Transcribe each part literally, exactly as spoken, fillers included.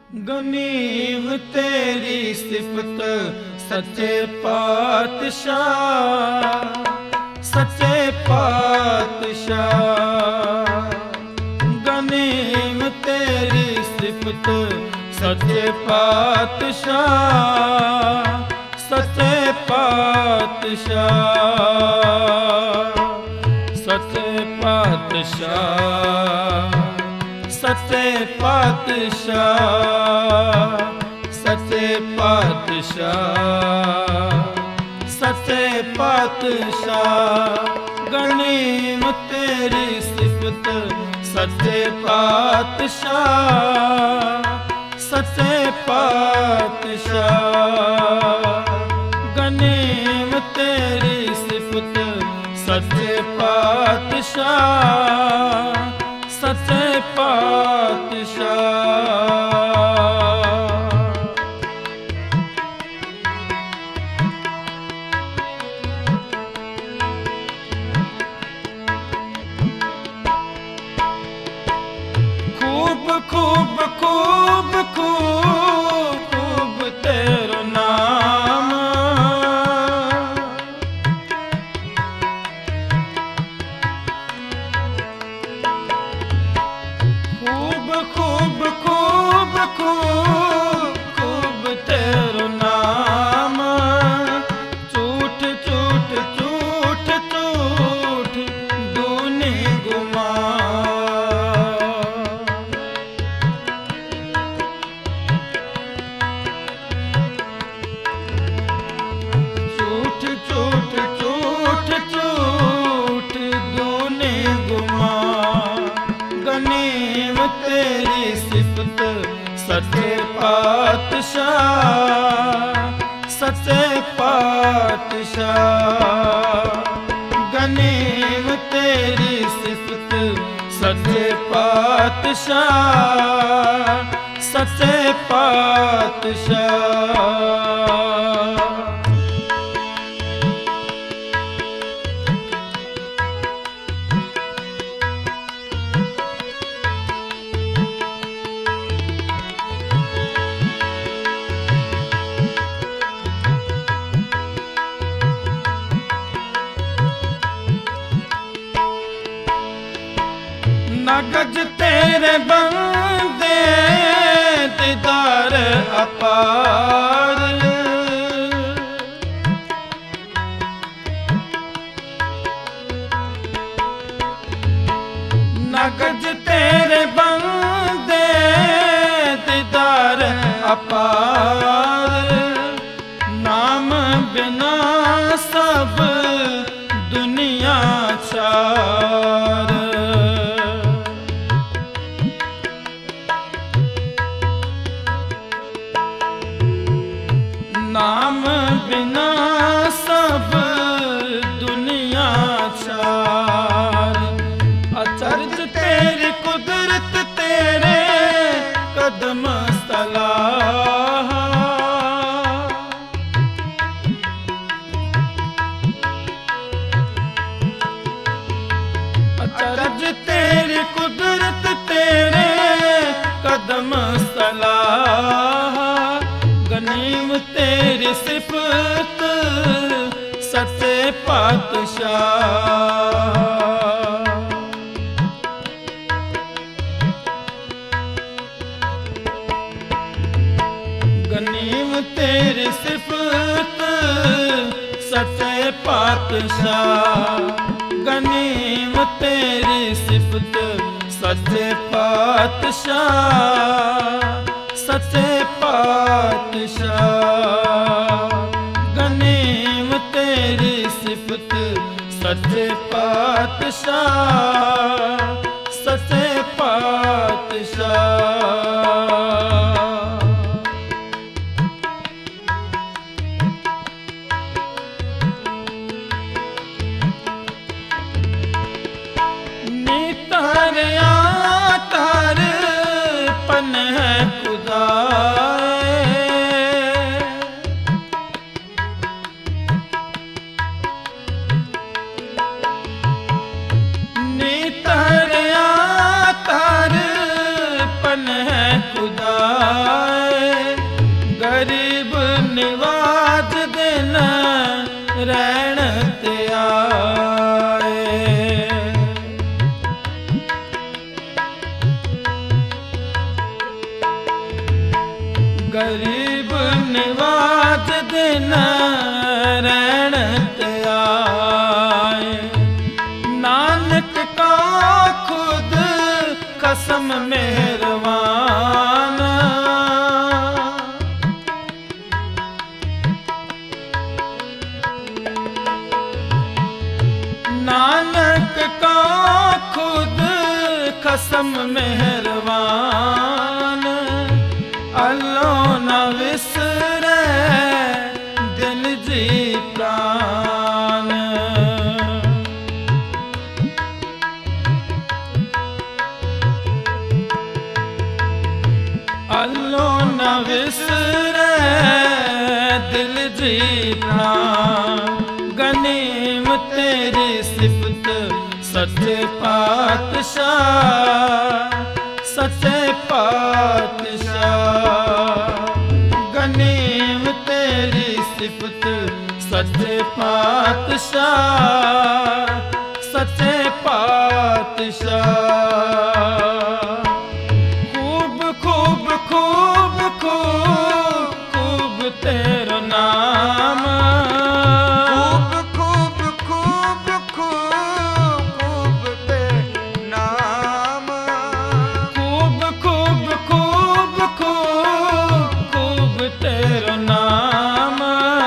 गनीम तेरी सिफत सच्चे पातशाह, सच्चे पातशाह। गनीम तेरी सिफत सच्चे पातशाह, सच्चे पातशाह, सच्चे पातशाह, सच्चे पातशाह, सच्चे पातशाह, सच्चे पातशाह। गनीम तेरी सिफत सच्चे पातशाह, सच्चे पातशाह। गनीम तेरी सिफत सच्चे पातशाह, सच्चे पातशाह। खूब खूब खूब खूब खूब तेरो नाम, खूब खूब खूब खूब खूब तेरो नाम। झूठ झूठ झूठ झूठ दूनी गुमा, झूठ झूठ झूठ झूठ दूनी गुमा। गनीम तेरी सिफत सच्चे पातशाह, सच्चे पातशाह। गनीम तेरी सिफत सच्चे पातशाह, सच्चे पातशाह। नगज तेरे बंदे दीदार अपार, नगज तेरे बंदे दीदार अपार। नाम बिना सब दुनिया चार, नाम बिना सब दुनिया चार। अचरज तेरी कुदरत तेरे कदम सलाह, अचरज तेरी कुदरत तेरे कदम सलाह। गनीम तेरी सिफत सच्चे पातशाह, गनीम तेरी सिफत सच्चे पातशाह। गनीम तेरी सिफत सच्चे पातशाह, सच्चे पातशाह। गनीम तेरी सिफत सच्चे पातशाह, सच्चे पातशाह। नी तारे तार पन है खुदाए, नी तारे तार पन है खुदाए गरीब निवाज दिन रहण ते आए। गरीब निवाज दिन रहण ते आए। नानक का खुद कसम मेहरबान। नानक का खुद कसम मेहरबान। अल्लो न विसरे दिल जी प्राण। अल्लो न विसरे दिल जी प्राण। गनीम तेरी सिफत सच्चे पातशाह सच्चे पातशाह। गनीम तेरी सिफत सच्चे पातशाह सच्चे पातशाह। खूब खूब खूब खूब खूब तेरा नाम। खूब खूब खूब खूब तेरा नाम। खूब खूब खूब खूब खूब तेरा नाम।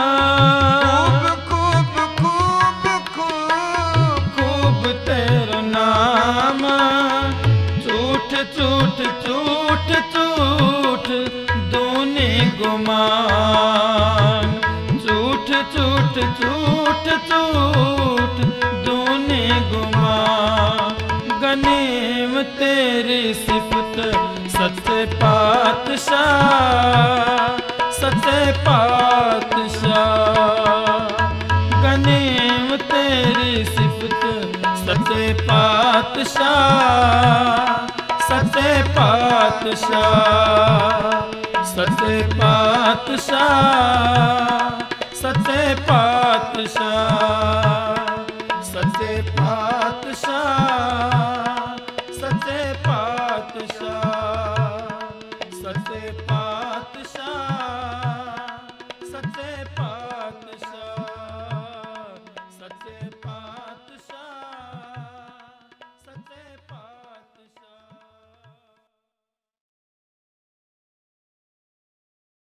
खूब खूब खूब खूब तेरा नाम। झूठ झूठ झूठ झूठ दूनी गुमान। झूठ झूठ झूठ झूठ दूनी गुमान। गनीम तेरी सिफत सच्चे पातशाह सच्चे पातशाह। गनीम तेरी सिफत सच्चे पातशाह सच्चे पातशाह सच्चे पातशाह सच्चे पातशाह सच्चे पातशाह सच्चे पातशाह सच्चे पातशाह।